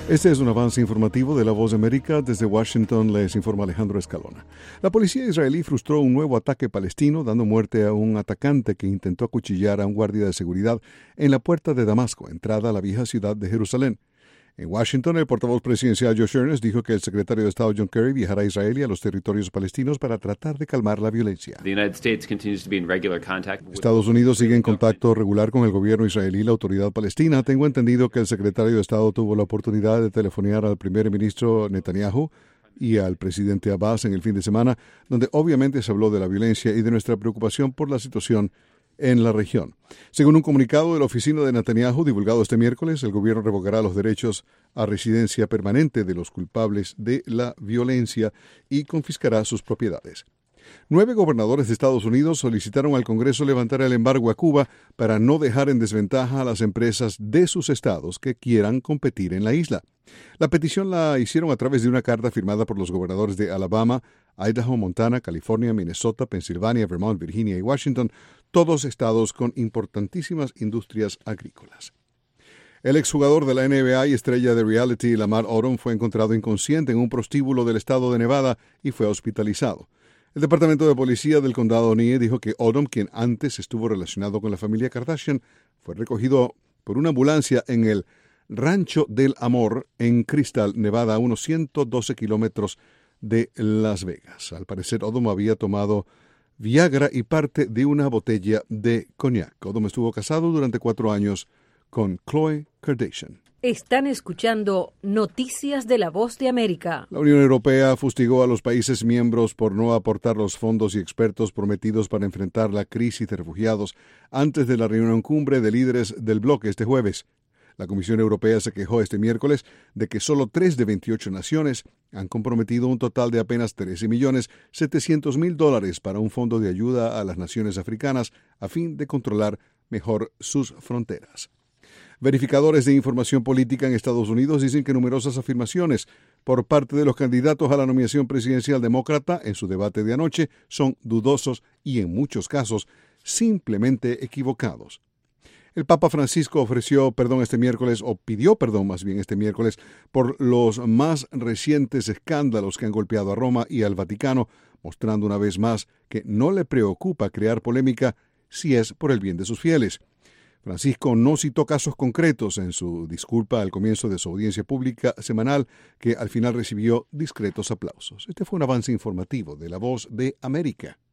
Este es un avance informativo de La Voz de América. Desde Washington les informa Alejandro Escalona. La policía israelí frustró un nuevo ataque palestino, dando muerte a un atacante que intentó acuchillar a un guardia de seguridad en la puerta de Damasco, entrada a la vieja ciudad de Jerusalén. En Washington, el portavoz presidencial Josh Earnest dijo que el secretario de Estado John Kerry viajará a Israel y a los territorios palestinos para tratar de calmar la violencia. Estados Unidos sigue en contacto regular con el gobierno israelí y la autoridad palestina. Tengo entendido que el secretario de Estado tuvo la oportunidad de telefonear al primer ministro Netanyahu y al presidente Abbas en el fin de semana, donde obviamente se habló de la violencia y de nuestra preocupación por la situación en la región. Según un comunicado de la oficina de Netanyahu divulgado este miércoles, el gobierno revocará los derechos a residencia permanente de los culpables de la violencia y confiscará sus propiedades. 9 gobernadores de Estados Unidos solicitaron al Congreso levantar el embargo a Cuba para no dejar en desventaja a las empresas de sus estados que quieran competir en la isla. La petición la hicieron a través de una carta firmada por los gobernadores de Alabama, Idaho, Montana, California, Minnesota, Pensilvania, Vermont, Virginia y Washington, todos estados con importantísimas industrias agrícolas. El exjugador de la NBA y estrella de reality Lamar Odom fue encontrado inconsciente en un prostíbulo del estado de Nevada y fue hospitalizado. El Departamento de Policía del Condado O'Neill dijo que Odom, quien antes estuvo relacionado con la familia Kardashian, fue recogido por una ambulancia en el Rancho del Amor en Crystal, Nevada, a unos 112 kilómetros de Las Vegas. Al parecer, Odom había tomado Viagra y parte de una botella de coñac. Odom estuvo casado durante 4 años con Khloe Kardashian. Están escuchando Noticias de La Voz de América. La Unión Europea fustigó a los países miembros por no aportar los fondos y expertos prometidos para enfrentar la crisis de refugiados antes de la reunión cumbre de líderes del bloque este jueves. La Comisión Europea se quejó este miércoles de que solo 3 de 28 naciones han comprometido un total de apenas $13.700.000 para un fondo de ayuda a las naciones africanas a fin de controlar mejor sus fronteras. Verificadores de información política en Estados Unidos dicen que numerosas afirmaciones por parte de los candidatos a la nominación presidencial demócrata en su debate de anoche son dudosos y en muchos casos simplemente equivocados. El Papa Francisco pidió perdón este miércoles por los más recientes escándalos que han golpeado a Roma y al Vaticano, mostrando una vez más que no le preocupa crear polémica si es por el bien de sus fieles. Francisco no citó casos concretos en su disculpa al comienzo de su audiencia pública semanal, que al final recibió discretos aplausos. Este fue un avance informativo de La Voz de América.